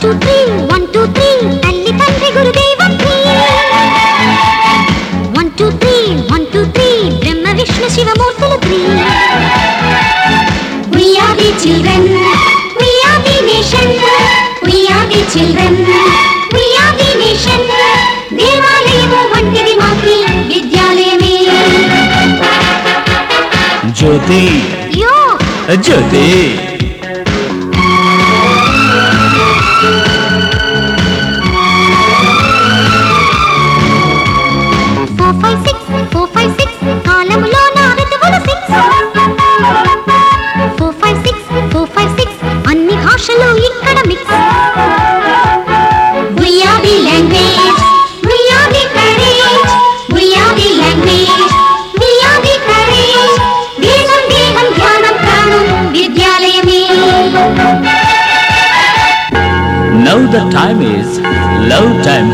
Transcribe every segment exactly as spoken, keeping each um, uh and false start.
Two three one two three తల్లి తండ్రి గురుదేవం three one two three one two three Brahma Vishnu శివమూర్తులు three We are the children, we are the nation, we are the children, we are the nation. దేవాలయము వంటిది మాకి విద్యాలయమే. జ్యోతి యో జ్యోతి four five six four five six కాలములో నా ఋతువులు six four five six four five six అన్ని భాషలు ఇక్కడ mix We are the language, we are the courage, we are the language, we are the courage. దేశం దేహం ధ్యానం ప్రాణం విద్యాలయమే. Now the time is love time.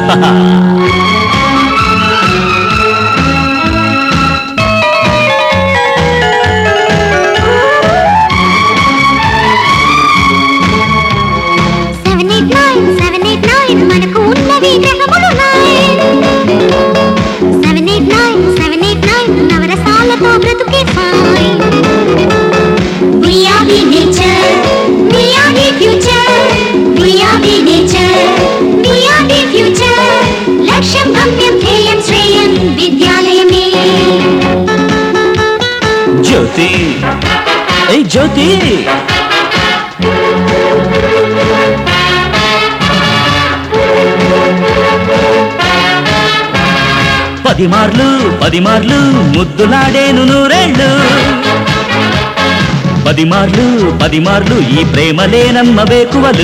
Seven eight nine seven eight nine మనకు ఉన్నవి గ్రహములు nine seven eight nine seven eight nine నవరసాలతో బ్రతుకే fine We are the nature, we are the future, we are the nature, we are the future. లక్ష్యం గమ్యం ధ్యేయం శ్రేయం విద్యాలయమే. జ్యోతి ఏ జ్యోతి పది మార్లు పది మార్లు ముద్దులాడేను నూరేళ్ళు పది మార్లు పది మార్లు ఈ ప్రేమలేనమ్మ వేకువలు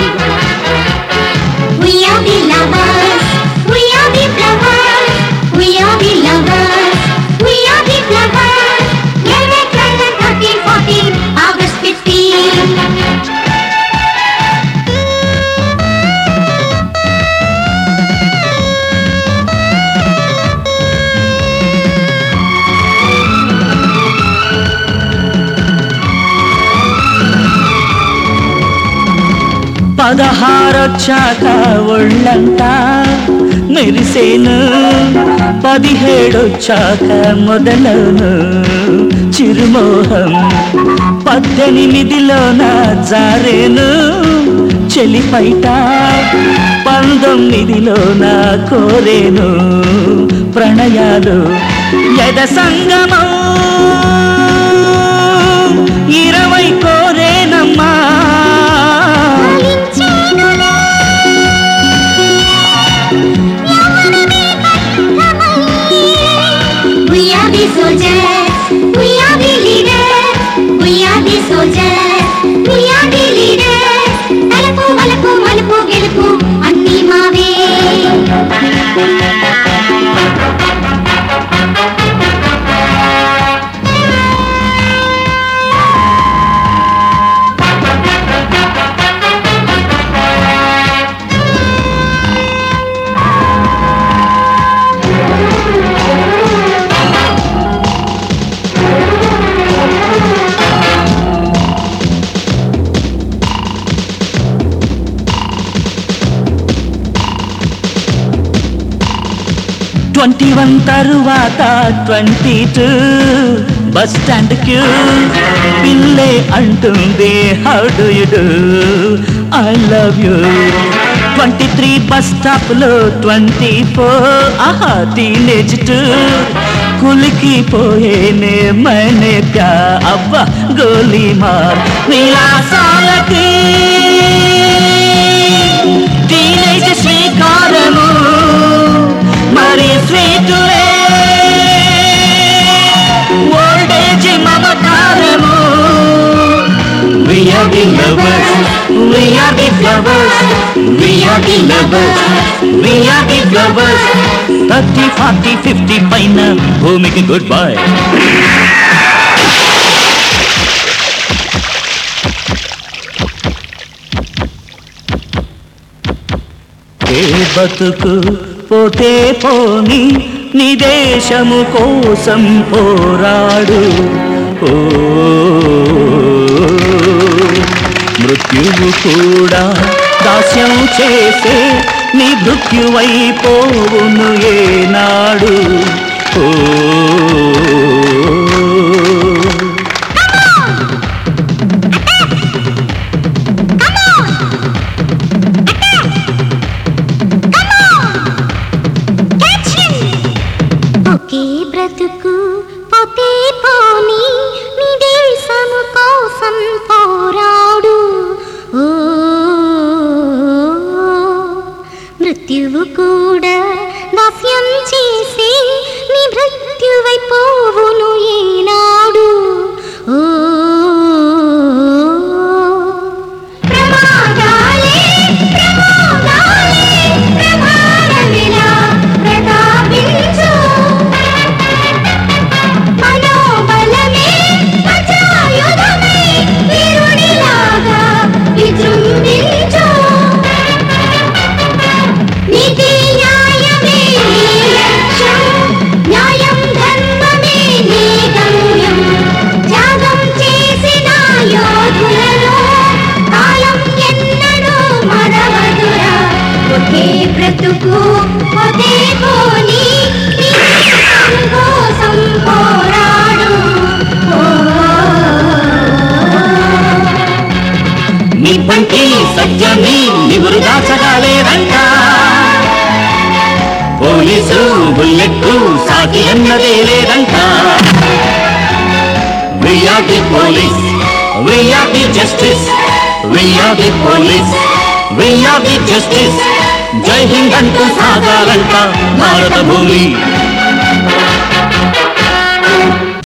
We are the lovers, we are the flowers, we are the lovers, we are the flowers. eleven, twelve, thirteen, fourteen, August fifteen. పదహారొచ్చాక ఒళ్ళంతా మెరిసేను పదిహేడొచ్చాక మొదలను చిరుమోహం పద్దెనిమిదిలోన జారేను చెలిపైట పంతొమ్మిదిలోన కోరేను ప్రణయాలు యద సంగమం ఇరవై కోరేనమ్మా We are the soldiers, we are the leaders, we are the soldiers, we are the leaders. తలపు వలపు మలుపు గెలుపు అన్నీ మావే. Twenty one తరువాత twenty two bus stand queue పిల్లే అంటుంది how do you do I love you twenty three bus stop లో ట్వంటీ ఫోర్ ఆహా టీనేజ్ టూ కులికి పోయేనే మనే ప్యా అబ్బా గోలీ మార్ విలాసాలకి టీనేజ్ శ్రీకారము మరి స్వీటులే ఓల్డేజ్ మమకారము We are the lovers, we are the flowers, we are the lovers, we are the flowers. thirty, forty, fifty పైన భూమికి గుడ్ బై. ఏ బతుకు పోతే పోని నీ దేశము కోసం పోరాడు ఓ మృత్యువు కూడా దాస్యం చేసే నీ మృత్యువైపోవును ఏనాడు. ఓ ఒకే బ్రతుకు పోతే పోని నీ దేశము కోసం పోరాడు. ఓ మృత్యువు కూడా దాస్యం చేసి నీ మృత్యువైపోవును ఏనాడు. ఓ ప్రమాదాలే ప్రమాదాలే ప్రమాదమిలా ప్రతాపించు. మనోబలమే అజాయుధమై వీరుడిలాగా విజృంభించు. నీతి న్యాయమే నీ లక్ష్యం, న్యాయం ధర్మమే నీ గమ్యం. త్యాగం చేసిన యోధులను కాలం ఎన్నడూ మరవదురా. ఒకే బ్రతుకు ఒకే పోని నీ దేశం కోసం పోరాడు. నీ పంటి సత్యాన్ని నివురు దాచగాలేదంట. పోలీసు బుల్లెట్టు సాటి అన్నదే లేదంట. We are the police, we are the justice, we are the police, we are the justice. జై హింద్ అంటూ సాగాలంట భారత భూమి.